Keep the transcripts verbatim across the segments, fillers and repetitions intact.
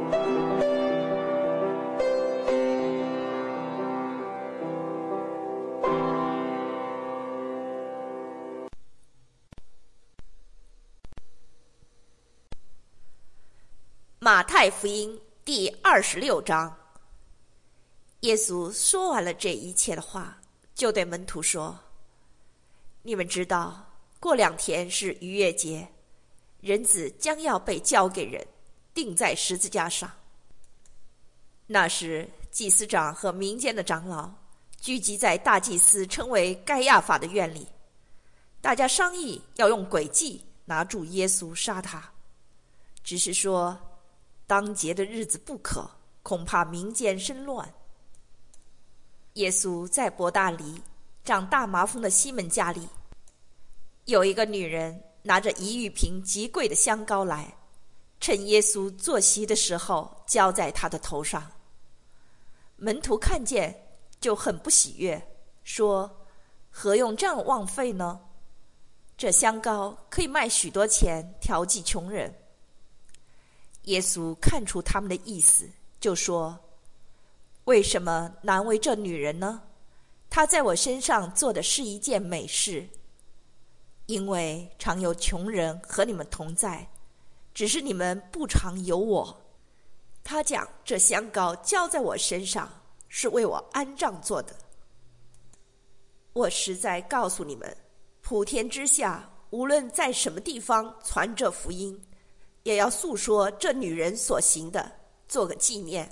马太福音第二十六章，耶稣说完了这一切的话，就对门徒说：你们知道，过两天是逾越节，人子将要被交给人，钉在十字架上。那时，祭司长和民间的长老聚集在大祭司称为该亚法的院里，大家商议要用诡计拿住耶稣杀他，只是说当节的日子不可，恐怕民间生乱。耶稣在伯大尼长大麻风的西门家里，有一个女人拿着一玉瓶极贵的香膏来，趁耶稣坐席的时候浇在他的头上。门徒看见就很不喜悦，说：何用这样枉费呢？这香膏可以卖许多钱调剂穷人。耶稣看出他们的意思，就说：为什么难为这女人呢？她在我身上做的是一件美事。因为常有穷人和你们同在，只是你们不常有我。他讲这香膏浇在我身上，是为我安葬做的。我实在告诉你们，普天之下，无论在什么地方传这福音，也要诉说这女人所行的，做个纪念。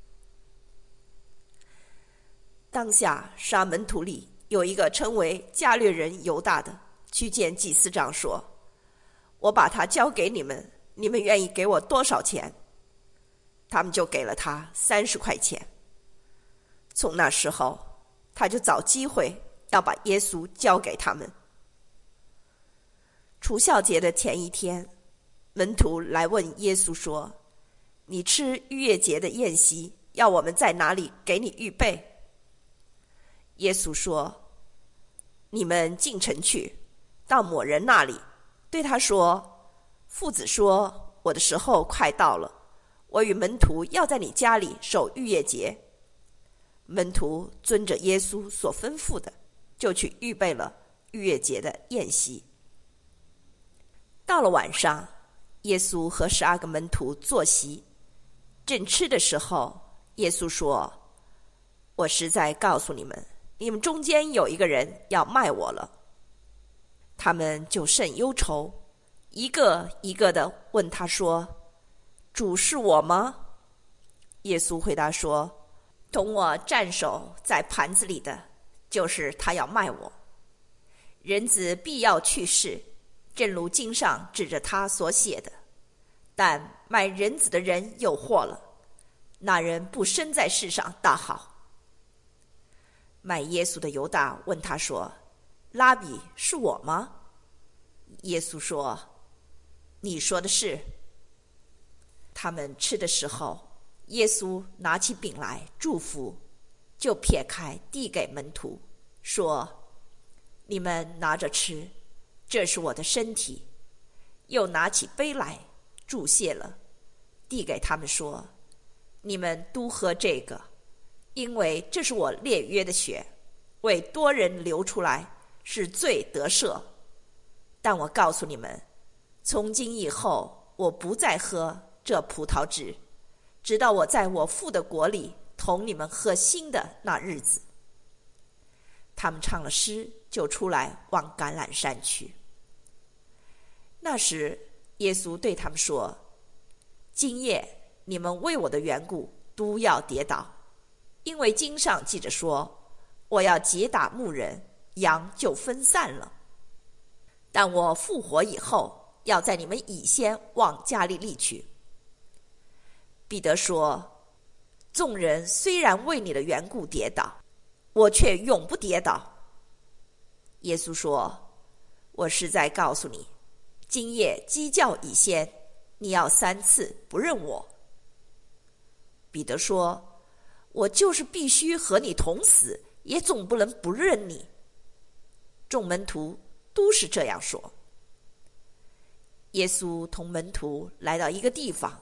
当下沙门徒里有一个称为加略人犹大的，去见祭司长说：我把他交给你们，你们愿意给我多少钱？他们就给了他三十块钱。从那时候，他就找机会要把耶稣交给他们。除酵节的前一天，门徒来问耶稣说：你吃逾越节的宴席，要我们在哪里给你预备？耶稣说：你们进城去，到某人那里，对他说：父子说，我的时候快到了，我与门徒要在你家里守逾越节。门徒遵着耶稣所吩咐的，就去预备了逾越节的宴席。到了晚上，耶稣和十二个门徒坐席，正吃的时候，耶稣说：我实在告诉你们，你们中间有一个人要卖我了。他们就甚忧愁，一个一个的问他说：主是我吗？耶稣回答说：同我蘸手在盘子里的，就是他要卖我。人子必要去世，正如经上指着他所写的。但卖人子的人有祸了，那人不生在世上大好。卖耶稣的犹大问他说：拉比，是我吗？耶稣说：你说的是。他们吃的时候，耶稣拿起饼来祝福，就撇开递给门徒，说：你们拿着吃，这是我的身体。又拿起杯来祝谢了，递给他们说：你们都喝这个，因为这是我列约的血，为多人流出来，是罪得赦。但我告诉你们，从今以后，我不再喝这葡萄汁，直到我在我父的国里同你们喝新的那日子。他们唱了诗，就出来往橄榄山去。那时耶稣对他们说：今夜你们为我的缘故都要跌倒，因为经上记着说，我要击打牧人，羊就分散了。但我复活以后，要在你们以先往加利利去。彼得说：众人虽然为你的缘故跌倒，我却永不跌倒。耶稣说：我实在告诉你，今夜鸡叫以先，你要三次不认我。彼得说：我就是必须和你同死，也总不能不认你。众门徒都是这样说。耶稣同门徒来到一个地方，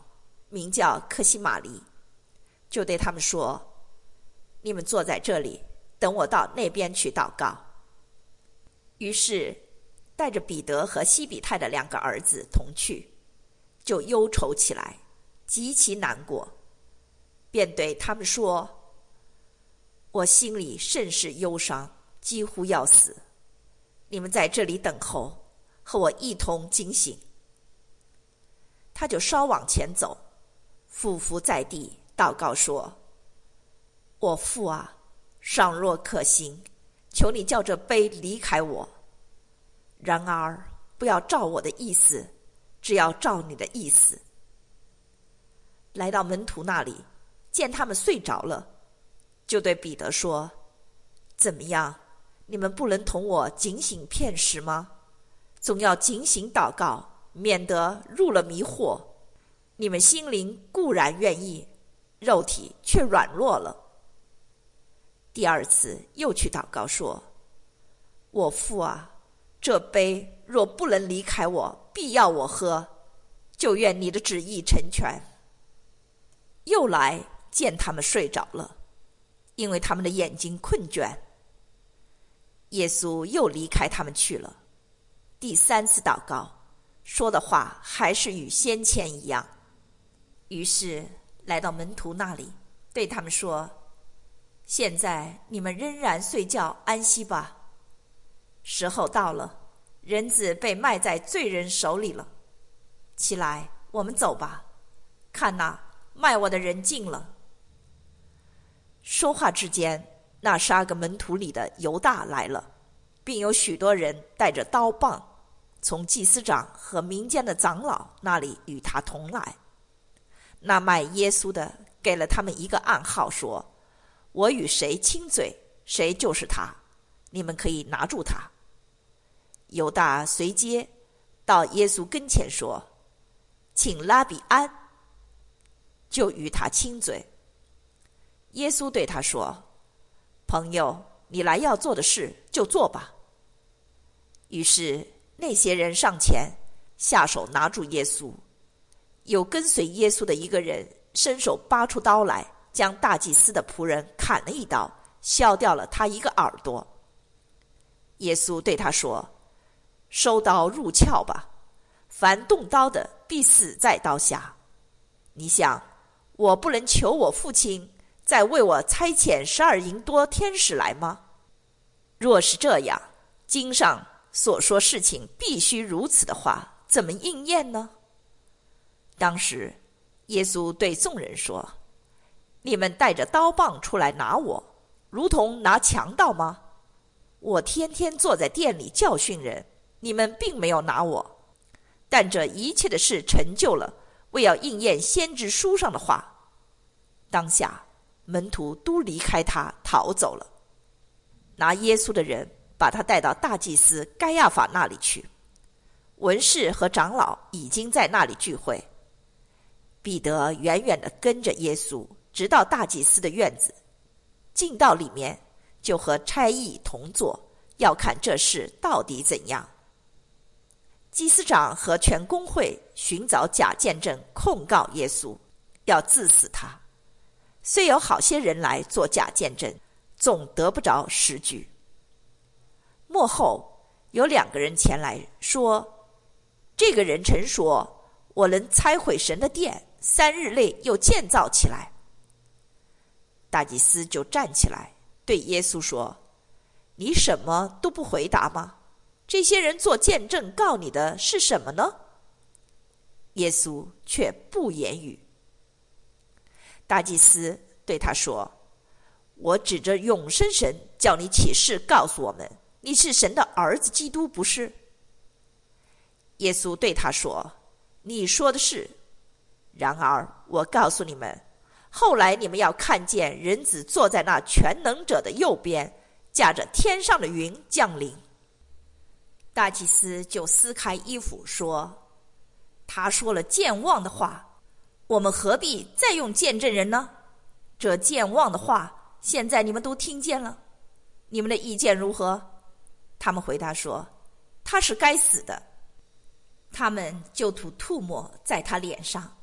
名叫克西马尼，就对他们说：你们坐在这里，等我到那边去祷告。于是带着彼得和西比泰的两个儿子同去，就忧愁起来，极其难过，便对他们说：我心里甚是忧伤，几乎要死，你们在这里等候，和我一同警醒。他就稍往前走，俯伏在地祷告说：我父啊，倘若可行，求你叫这杯离开我，然而不要照我的意思，只要照你的意思。来到门徒那里，见他们睡着了，就对彼得说：怎么样，你们不能同我警醒片时吗？总要警醒祷告，免得入了迷惑。你们心灵固然愿意，肉体却软弱了。第二次又去祷告说：我父啊，这杯若不能离开我，必要我喝，就愿你的旨意成全。又来见他们睡着了，因为他们的眼睛困倦。耶稣又离开他们去了。第三次祷告，说的话还是与先前一样。于是来到门徒那里，对他们说：现在你们仍然睡觉安息吧，时候到了，人子被卖在罪人手里了。起来，我们走吧，看哪，卖我的人进了。说话之间，那十二个门徒里的犹大来了，并有许多人带着刀棒，从祭司长和民间的长老那里与他同来。那卖耶稣的给了他们一个暗号，说：我与谁亲嘴，谁就是他，你们可以拿住他。犹大随街到耶稣跟前说：请拉比安，就与他亲嘴。耶稣对他说：朋友，你来要做的事就做吧。于是那些人上前下手拿住耶稣。有跟随耶稣的一个人伸手拔出刀来，将大祭司的仆人砍了一刀，削掉了他一个耳朵。耶稣对他说：收刀入鞘吧，凡动刀的必死在刀下。你想，我不能求我父亲再为我差遣十二营多天使来吗？若是这样，经上所说事情必须如此的话，怎么应验呢？当时耶稣对众人说：你们带着刀棒出来拿我，如同拿强盗吗？我天天坐在店里教训人，你们并没有拿我。但这一切的事成就了，为要应验先知书上的话。当下门徒都离开他逃走了。拿耶稣的人把他带到大祭司该亚法那里去，文士和长老已经在那里聚会。彼得远远地跟着耶稣，直到大祭司的院子，进到里面，就和差役同坐，要看这事到底怎样。祭司长和全公会寻找假见证控告耶稣，要治死他。虽有好些人来做假见证，总得不着实据。末后有两个人前来说：这个人曾说，我能拆毁神的殿，三日内又建造起来。大祭司就站起来对耶稣说：你什么都不回答吗？这些人做见证告你的是什么呢？耶稣却不言语。大祭司对他说：我指着永生神叫你起誓告诉我们，你是神的儿子基督，不是？耶稣对他说：你说的是。然而我告诉你们，后来你们要看见人子坐在那全能者的右边，驾着天上的云降临。大祭司就撕开衣服说：他说了健忘的话，我们何必再用见证人呢？这健忘的话现在你们都听见了，你们的意见如何？他们回答说：他是该死的。他们就吐吐沫在他脸上，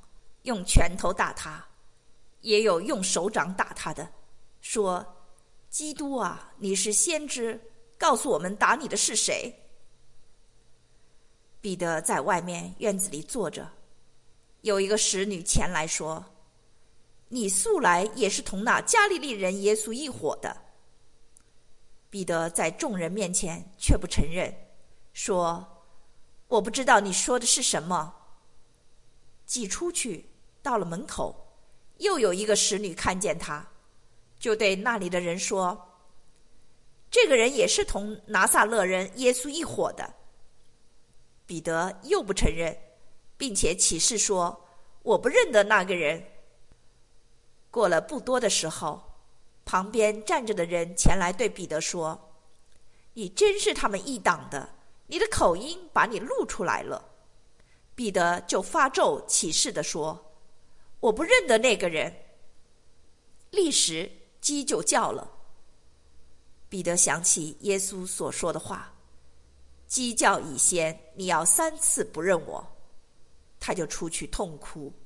用拳头打他，也有用手掌打他的，说：基督啊，你是先知，告诉我们打你的是谁？彼得在外面院子里坐着，有一个使女前来说：你素来也是同那加利利人耶稣一伙的。彼得在众人面前却不承认，说：我不知道你说的是什么。既出去到了门口，又有一个使女看见他，就对那里的人说：这个人也是同拿撒勒人耶稣一伙的。彼得又不承认，并且起誓说：我不认得那个人。过了不多的时候，旁边站着的人前来对彼得说：你真是他们一党的，你的口音把你录出来了。彼得就发咒起誓地说：我不认得那个人。立时鸡就叫了。彼得想起耶稣所说的话：鸡叫以先，你要三次不认我。他就出去痛哭。